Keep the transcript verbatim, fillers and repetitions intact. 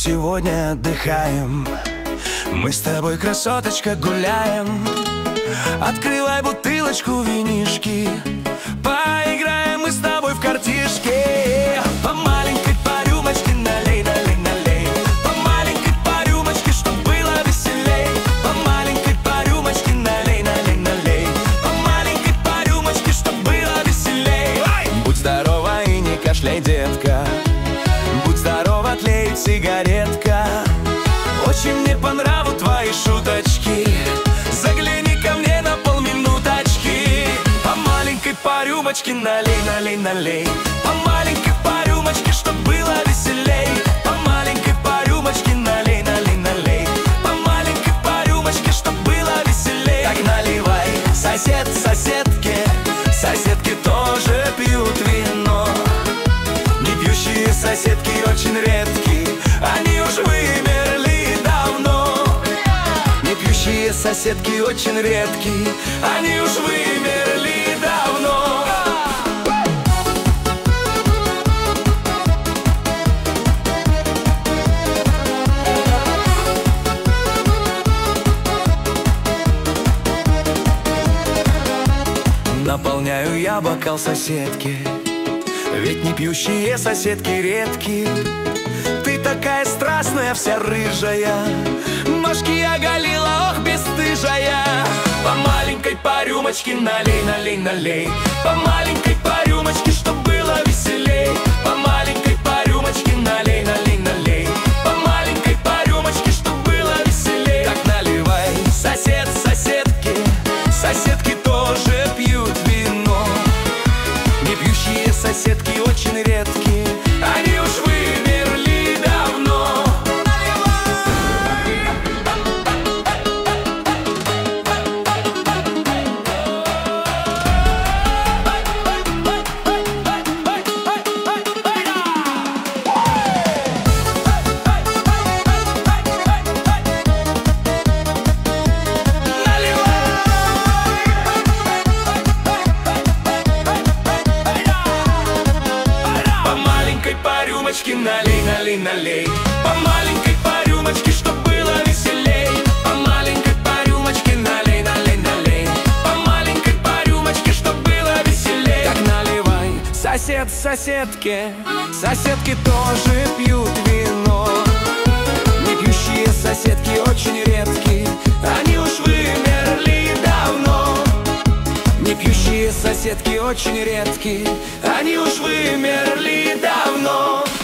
сегодня отдыхаем. Мы с тобой, красоточка, гуляем. Открывай бутылочку винишки, поиграем мы с тобой в картишки. По маленькой, по рюмочке, налей, налей, налей. По маленькой, по рюмочке, чтоб было веселей. По маленькой, по рюмочке, налей, налей, налей. По маленькой, по рюмочке, чтоб было веселей. Будь здорова и не кашляй, детка. Будь здорова, тлеет сигаретка. Очень мне по нраву твои шуточки. Загляни ко мне на полминуточки. По маленькой, по рюмочке, налей, налей, налей. По маленькой, по рюмочке, чтоб было веселей. По маленькой, по рюмочке, налей, налей, налей. По маленькой, по рюмочке, чтоб было веселей. Так наливай, сосед соседке. Соседки тоже пьют вино. Не пьющие соседки очень редки, они уж вымерли давно. Не пьющие соседки очень редки, они уж вымерли давно. Наполняю я бокал соседки, ведь не пьющие соседки редки. Ты такая страстная, вся рыжая, ножки оголила, ох, бесстыжая. По маленькой, по рюмочке, налей, налей, налей. По маленькой, по рюмочке, чтоб было веселей. По маленькой, по рюмочке, налей, налей, налей. По маленькой, по рюмочке, чтоб было веселей. Так наливай, сосед соседки. Соседки тоже пьют вино. Не пьющие соседки очень редки, они уж вымерли давно. Налей, налей, налей. По маленькой, по рюмочке, чтоб было веселей. По маленькой, по рюмочке, налей, налей, налей. По маленькой, по рюмочке, чтоб было веселей. Так наливай, сосед соседке. Соседки тоже пьют вино. Не пьющие соседки очень редки, они уж вымерли давно. Не пьющие соседки очень редки, они уж вымерли давно.